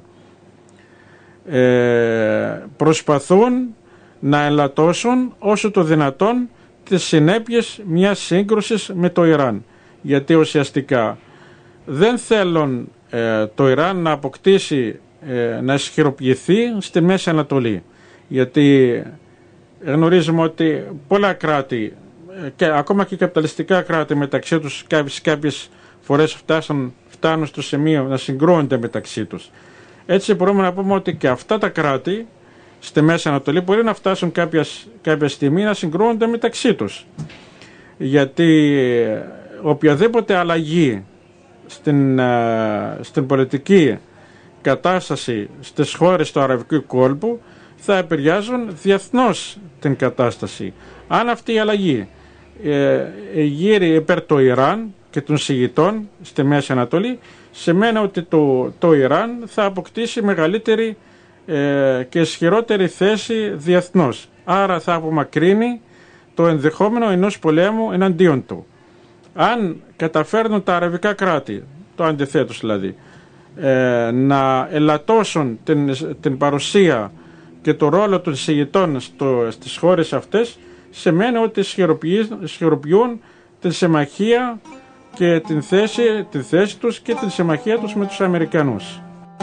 Ε, προσπαθούν να ελαττώσουν όσο το δυνατόν τις συνέπειες μιας σύγκρουσης με το Ιράν, γιατί ουσιαστικά δεν θέλουν ε, το Ιράν να αποκτήσει, ε, να ισχυροποιηθεί στη Μέση Ανατολή, γιατί γνωρίζουμε ότι πολλά κράτη ε, και ακόμα και καπιταλιστικά κράτη μεταξύ τους κάποιες, κάποιες φορές φτάσουν, φτάνουν στο σημείο να συγκρούονται μεταξύ τους. Έτσι μπορούμε να πούμε ότι και αυτά τα κράτη στη Μέση Ανατολή μπορεί να φτάσουν κάποια, κάποια στιγμή να συγκρούονται μεταξύ τους. Γιατί οποιαδήποτε αλλαγή στην, στην πολιτική κατάσταση στις χώρες του αραβικού κόλπου θα επηρεάζουν διεθνώς την κατάσταση. Αν αυτή η αλλαγή ε, γύρει υπέρ το Ιράν και των σιητών στη Μέση Ανατολή, σημαίνει ότι το, το Ιράν θα αποκτήσει μεγαλύτερη ε, και ισχυρότερη θέση διεθνώς. Άρα θα απομακρύνει το ενδεχόμενο ενός πολέμου εναντίον του. Αν καταφέρνουν τα αραβικά κράτη, το αντιθέτως δηλαδή, ε, να ελαττώσουν την, την παρουσία και το ρόλο των σιητών στο, στις χώρες αυτές, σημαίνει ότι ισχυροποιούν την συμμαχία και την θέση, τη θέση τους και την συμμαχία τους με τους Αμερικανούς.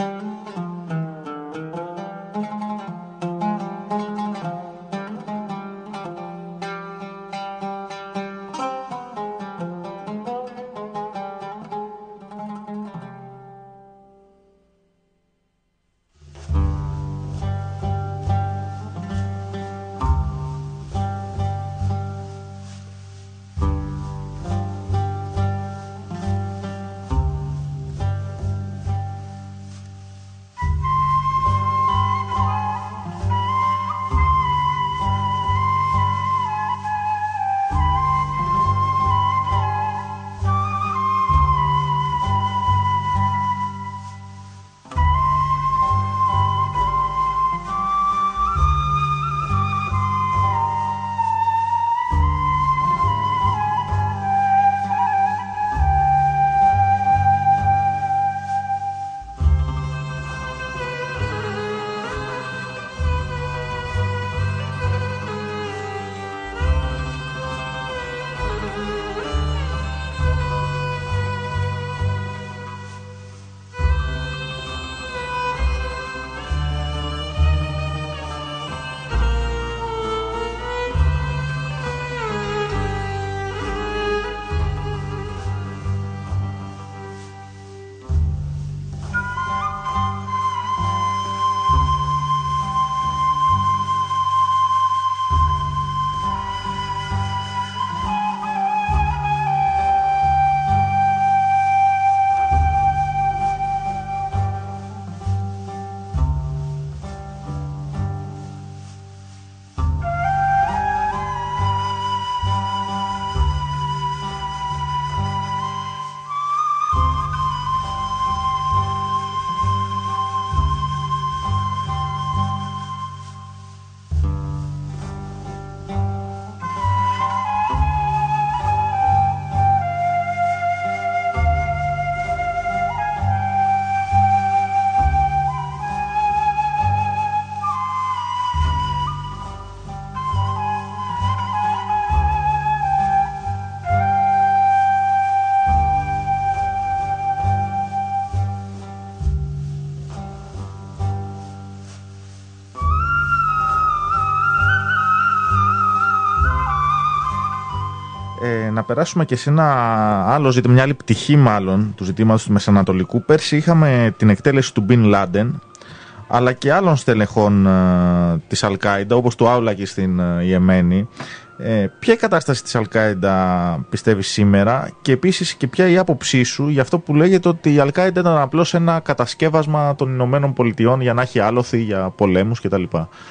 Ε, να περάσουμε και σε ένα άλλο ζήτημα, μια άλλη πτυχή μάλλον του ζητήματος του Μεσανατολικού. Πέρσι είχαμε την εκτέλεση του Μπιν Λάντεν, αλλά και άλλων στελεχών ε, της Αλ-Κάιντα, όπως του Αούλακη στην ε, Ιεμένη. Ε, ποια είναι η κατάσταση της Αλ-Κάιντα πιστεύεις σήμερα, και επίσης και ποια είναι η άποψή σου για αυτό που λέγεται ότι η Αλ-Κάιντα ήταν απλώς ένα κατασκεύασμα των Ηνωμένων Πολιτειών για να έχει άλοθη για πολέμους κτλ.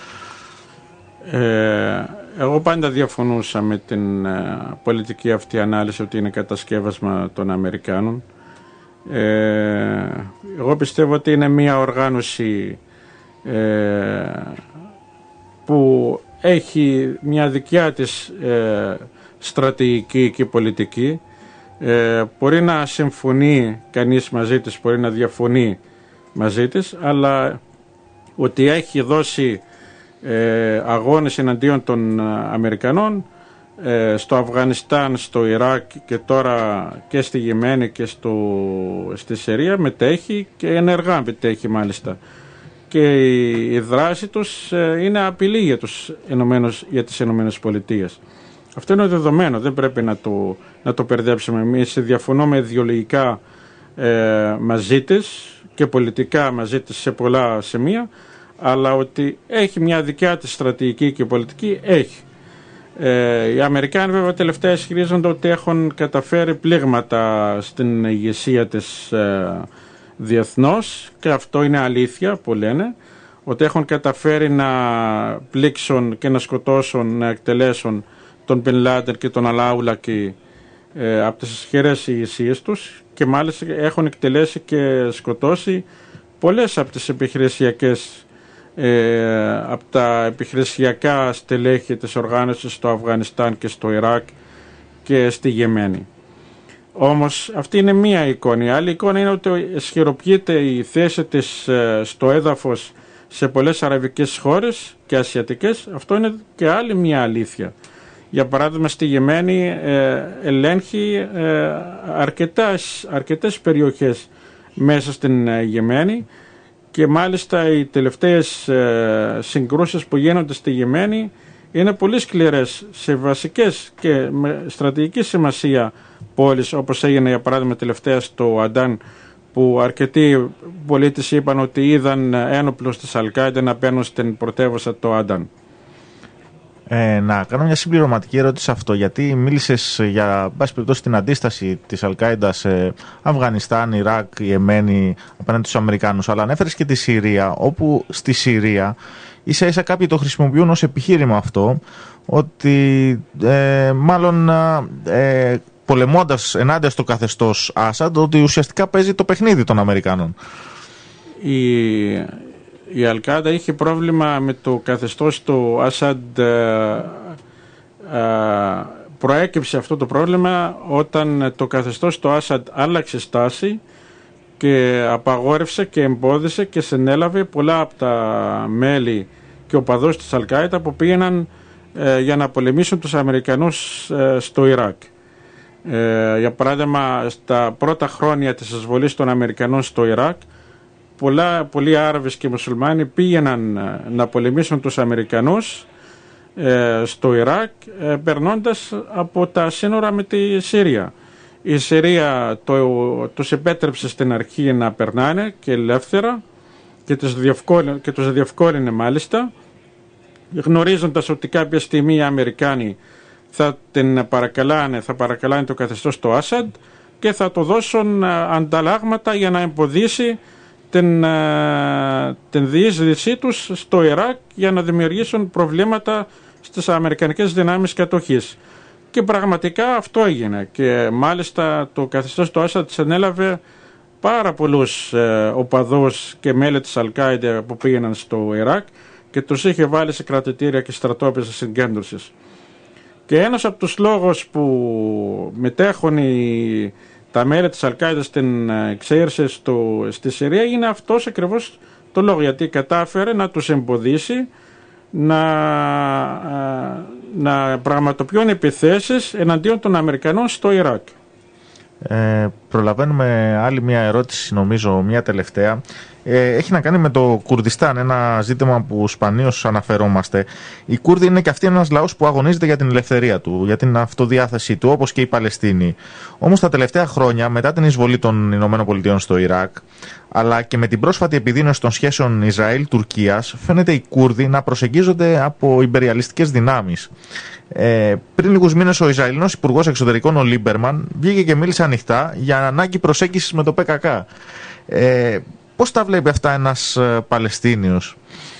Ε, εγώ πάντα διαφωνούσα με την ε, πολιτική αυτή ανάλυση ότι είναι κατασκεύασμα των Αμερικάνων. Ε, εγώ πιστεύω ότι είναι μια οργάνωση ε, που έχει μια δικιά της ε, στρατηγική και πολιτική. Ε, μπορεί να συμφωνεί κανείς μαζί της, μπορεί να διαφωνεί μαζί της, αλλά ότι έχει δώσει ε, αγώνες εναντίον των Αμερικανών ε, στο Αφγανιστάν, στο Ιράκ και τώρα και στη Γεμένη και στο, στη Συρία μετέχει και ενεργά μετέχει μάλιστα. Και η δράση τους είναι απειλή για, τους Ηνωμένους, για τις Ηνωμένες Πολιτείες. Αυτό είναι δεδομένο, δεν πρέπει να το, να το περδέψουμε. Εμείς διαφωνούμε ιδεολογικά ε, μαζί της και πολιτικά μαζί της σε πολλά σημεία, αλλά ότι έχει μια δικιά της στρατηγική και πολιτική, έχει. Ε, οι Αμερικάνοι βέβαια τελευταία ισχυρίζονται ότι έχουν καταφέρει πλήγματα στην ηγεσία της ε, διεθνώς, και αυτό είναι αλήθεια που λένε, ότι έχουν καταφέρει να πλήξουν και να σκοτώσουν, να εκτελέσουν τον Μπιν Λάντεν και τον Αλάουλακη ε, από τις ισχυρές ηγεσίες τους, και μάλιστα έχουν εκτελέσει και σκοτώσει πολλές από τις επιχειρησιακές ε, από τα επιχειρησιακά στελέχη της οργάνωσης στο Αφγανιστάν και στο Ιράκ και στη Γεμένη. Όμως αυτή είναι μία εικόνα. Η άλλη εικόνα είναι ότι ισχυροποιείται η θέση της στο έδαφος σε πολλές αραβικές χώρες και ασιατικές. Αυτό είναι και άλλη μία αλήθεια. Για παράδειγμα, στη Γεμένη ε, ελέγχει ε, αρκετές, αρκετές περιοχές μέσα στην ε, Γεμένη, και μάλιστα οι τελευταίες ε, συγκρούσεις που γίνονται στη Γεμένη είναι πολύ σκληρές σε βασικές και με στρατηγική σημασία πόλεις, όπως έγινε για παράδειγμα τελευταία στο Αντάν, που αρκετοί πολίτες είπαν ότι είδαν ένοπλους της Αλ-Κάιντα να μπαίνουν στην πρωτεύουσα το Αντάν. Ε, να κάνω μια συμπληρωματική ερώτηση σε αυτό, γιατί μίλησες για πάση περιπτώσει την αντίσταση της Αλ-Κάιντα σε Αφγανιστάν, Ιράκ, Ιεμένη απέναντι στους Αμερικάνους, αλλά ανέφερες και τη Συρία, όπου στη Συρία ίσα ίσα κάποιοι το χρησιμοποιούν ως επιχείρημα αυτό, ότι ε, μάλλον ε, πολεμώντας ενάντια στο καθεστώς Άσαντ, ότι ουσιαστικά παίζει το παιχνίδι των Αμερικάνων. Η, η Αλ-Κάιντα είχε πρόβλημα με το καθεστώς του Άσαντ. Ε, ε, προέκυψε αυτό το πρόβλημα όταν το καθεστώς του Άσαντ άλλαξε στάση και απαγόρευσε και εμπόδισε και συνέλαβε πολλά από τα μέλη και οπαδούς της Αλ-Κάιντα που πήγαιναν ε, για να πολεμήσουν τους Αμερικανούς ε, στο Ιράκ. Ε, για παράδειγμα, στα πρώτα χρόνια της εισβολής των Αμερικανών στο Ιράκ, πολλά, πολλοί Άραβες και Μουσουλμάνοι πήγαιναν ε, να πολεμήσουν τους Αμερικανούς ε, στο Ιράκ, ε, περνώντας από τα σύνορα με τη Συρία. Η Συρία το, τους επέτρεψε στην αρχή να περνάνε και ελεύθερα και τους διευκόλυνε, και τους διευκόλυνε μάλιστα, γνωρίζοντας ότι κάποια στιγμή οι Αμερικάνοι θα την παρακαλάνε, θα παρακαλάνε το καθεστώς του Άσαντ και θα το δώσουν ανταλλάγματα για να εμποδίσει την, την διείσδυσή τους στο Ιράκ, για να δημιουργήσουν προβλήματα στις αμερικανικές δυνάμεις κατοχής. Και πραγματικά αυτό έγινε, και μάλιστα το καθεστώς του Άσαντ συνέλαβε πάρα πολλούς ε, οπαδούς και μέλη της Αλ-Κάιντα που πήγαιναν στο Ιράκ και τους είχε βάλει σε κρατητήρια και στρατόπεδα συγκέντρωσης. Και ένας από τους λόγους που μετέχουν οι, τα μέλη της Αλ-Κάιντα στην εξαίρεση στο, στη Συρία είναι αυτός ακριβώς το λόγο, γιατί κατάφερε να τους εμποδίσει να, να πραγματοποιούν επιθέσεις εναντίον των Αμερικανών στο Ιράκ. Ε, προλαβαίνουμε άλλη μια ερώτηση, νομίζω, μια τελευταία. Ε, έχει να κάνει με το Κουρδιστάν, ένα ζήτημα που σπανίως αναφερόμαστε. Οι Κούρδοι είναι και αυτοί ένας λαός που αγωνίζεται για την ελευθερία του, για την αυτοδιάθεσή του, όπως και οι Παλαιστίνοι. Όμως τα τελευταία χρόνια, μετά την εισβολή των ΗΠΑ στο Ιράκ, αλλά και με την πρόσφατη επιδείνωση των σχέσεων Ισραήλ-Τουρκίας, φαίνεται οι Κούρδοι να προσεγγίζονται από ιμπεριαλιστικές δυνάμεις. Ε, πριν λίγους μήνες ο Ισραηλινός Υπουργός Εξωτερικών, ο Λίμπερμαν, βγήκε και μίλησε ανοιχτά για ανάγκη προσέγγισης με το Π Κ Κ. Ε, πώς τα βλέπει αυτά ένας ε, Παλαιστίνιος?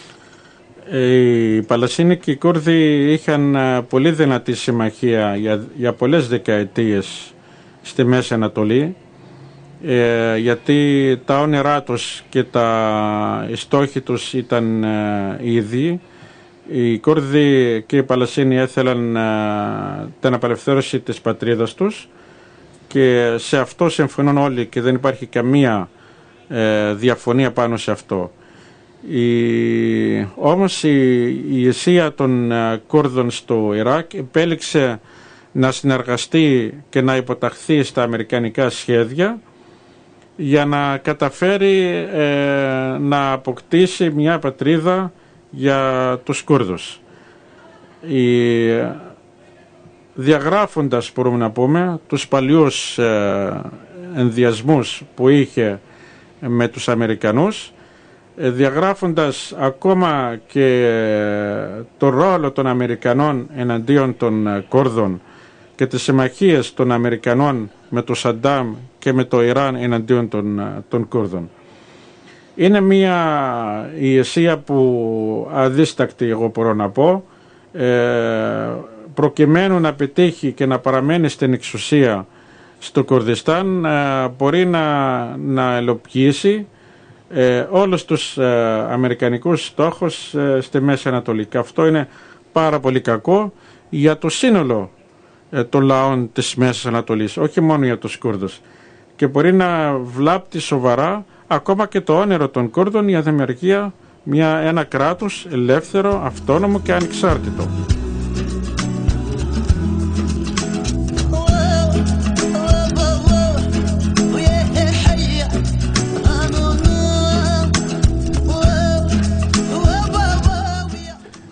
Οι Παλαιστίνοι και οι Κούρδοι είχαν πολύ δυνατή συμμαχία για, για πολλές δεκαετίες στη Μέση Ανατολή, ε, γιατί τα όνειρά τους και τα, οι στόχοι τους ήταν ε, ίδιοι. Οι Κούρδοι και οι Παλαιστίνοι έθελαν uh, την απελευθέρωση της πατρίδας τους, και σε αυτό συμφωνούν όλοι και δεν υπάρχει καμία uh, διαφωνία πάνω σε αυτό. Η, όμως η ηγεσία των uh, Κούρδων στο Ιράκ επέλεξε να συνεργαστεί και να υποταχθεί στα αμερικανικά σχέδια για να καταφέρει uh, να αποκτήσει μια πατρίδα για τους Κούρδους. Οι, διαγράφοντας, μπορούμε να πούμε, τους παλιούς ε, ενδιασμούς που είχε με τους Αμερικανούς, ε, διαγράφοντας ακόμα και το ρόλο των Αμερικανών εναντίον των Κούρδων και τις συμμαχίες των Αμερικανών με το Σαντάμ και με το Ιράν εναντίον των, των Κούρδων. Είναι μια ηγεσία που αδίστακτη, εγώ μπορώ να πω, ε, προκειμένου να πετύχει και να παραμένει στην εξουσία στο Κουρδιστάν, ε, μπορεί να, να ελοποιήσει ε, όλους τους ε, αμερικανικούς στόχους ε, στη Μέση Ανατολή. Και αυτό είναι πάρα πολύ κακό για το σύνολο ε, των λαών της Μέσης Ανατολής, όχι μόνο για τους Κούρδους. Και μπορεί να βλάπτει σοβαρά ακόμα και το όνειρο των Κούρδων για δημιουργία μια, ένα κράτος ελεύθερο, αυτόνομο και ανεξάρτητο.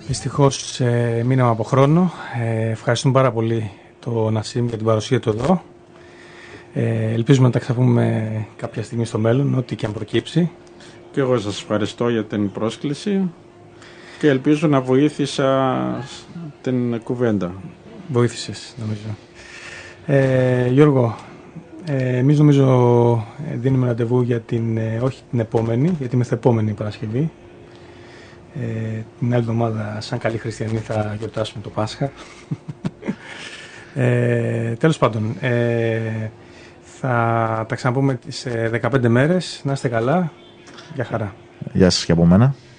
Δυστυχώς ε, μείναμε από χρόνο. Ε, ευχαριστούμε πάρα πολύ τον Νασίμ για την παρουσία του εδώ. Ε, ελπίζουμε να τα ξαπούμε κάποια στιγμή στο μέλλον, ό,τι και αν προκύψει. Και εγώ σας ευχαριστώ για την πρόσκληση και ελπίζω να βοήθησα την κουβέντα. Βοήθησες, νομίζω. Ε, Γιώργο, ε, εμείς νομίζω δίνουμε ραντεβού για την, ε, όχι την επόμενη, για τη μεθεπόμενη Παρασκευή. Ε, την άλλη εβδομάδα, σαν καλοί χριστιανοί, θα γιορτάσουμε το Πάσχα. ε, τέλος πάντων, ε, θα τα ξαναπούμε τις δεκαπέντε μέρες. Να είστε καλά. Γεια χαρά. Γεια σας και από μένα.